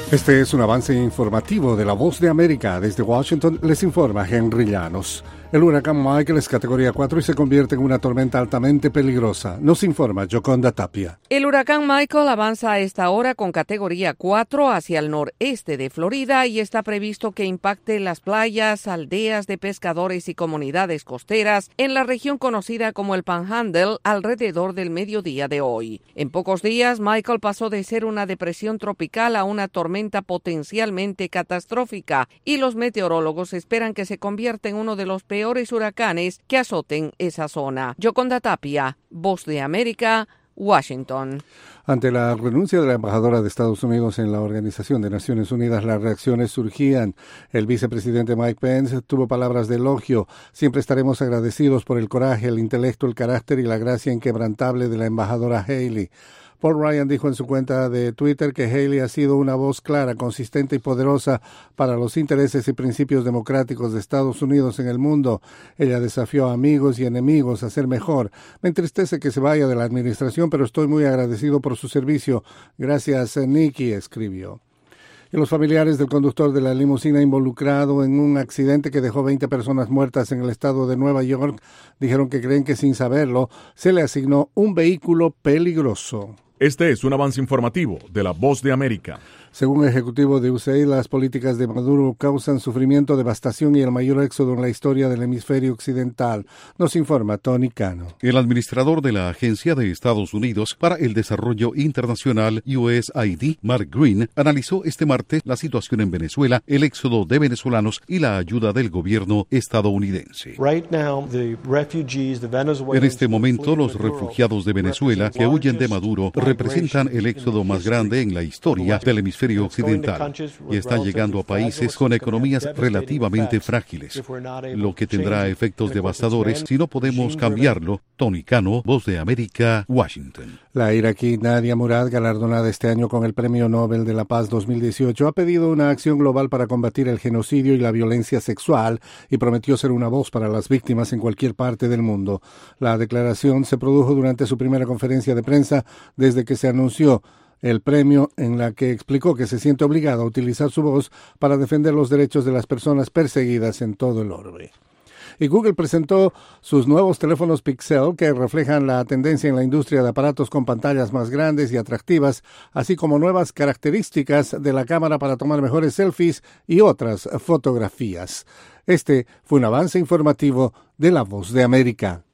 Este es un avance informativo de La Voz de América. Desde Washington les informa Henry Llanos. El huracán Michael es categoría 4 y se convierte en una tormenta altamente peligrosa. Nos informa Yoconda Tapia. El huracán Michael avanza a esta hora con categoría 4 hacia el noreste de Florida y está previsto que impacte las playas, aldeas de pescadores y comunidades costeras en la región conocida como el Panhandle alrededor del mediodía de hoy. En pocos días, Michael pasó de ser una depresión tropical a una tormenta potencialmente catastrófica y los meteorólogos esperan que se convierta en uno de los peores huracanes que azoten esa zona. Yoconda Tapia, Voz de América, Washington. Ante la renuncia de la embajadora de Estados Unidos en la Organización de Naciones Unidas, las reacciones surgían. El vicepresidente Mike Pence tuvo palabras de elogio. Siempre estaremos agradecidos por el coraje, el intelecto, el carácter y la gracia inquebrantable de la embajadora Haley. Paul Ryan dijo en su cuenta de Twitter que Haley ha sido una voz clara, consistente y poderosa para los intereses y principios democráticos de Estados Unidos en el mundo. Ella desafió a amigos y enemigos a ser mejor. Me entristece que se vaya de la administración, pero estoy muy agradecido por su servicio. Gracias, Nikki, escribió. Y los familiares del conductor de la limusina involucrado en un accidente que dejó 20 personas muertas en el estado de Nueva York dijeron que creen que sin saberlo se le asignó un vehículo peligroso. Este es un avance informativo de La Voz de América. Según el ejecutivo de USAID, las políticas de Maduro causan sufrimiento, devastación y el mayor éxodo en la historia del hemisferio occidental. Nos informa Tony Cano. El administrador de la Agencia de Estados Unidos para el Desarrollo Internacional, USAID, Mark Green, analizó este martes la situación en Venezuela, el éxodo de venezolanos y la ayuda del gobierno estadounidense. En este momento, los refugiados de Venezuela que huyen de Maduro representan el éxodo más grande en la historia del hemisferio occidental y están llegando a países con economías relativamente frágiles, lo que tendrá efectos devastadores si no podemos cambiarlo. Tony Cano, Voz de América, Washington. La iraquí Nadia Murad, galardonada este año con el Premio Nobel de la Paz 2018, ha pedido una acción global para combatir el genocidio y la violencia sexual y prometió ser una voz para las víctimas en cualquier parte del mundo. La declaración se produjo durante su primera conferencia de prensa desde que se anunció el premio, en la que explicó que se siente obligado a utilizar su voz para defender los derechos de las personas perseguidas en todo el orbe. Y Google presentó sus nuevos teléfonos Pixel que reflejan la tendencia en la industria de aparatos con pantallas más grandes y atractivas, así como nuevas características de la cámara para tomar mejores selfies y otras fotografías. Este fue un avance informativo de La Voz de América.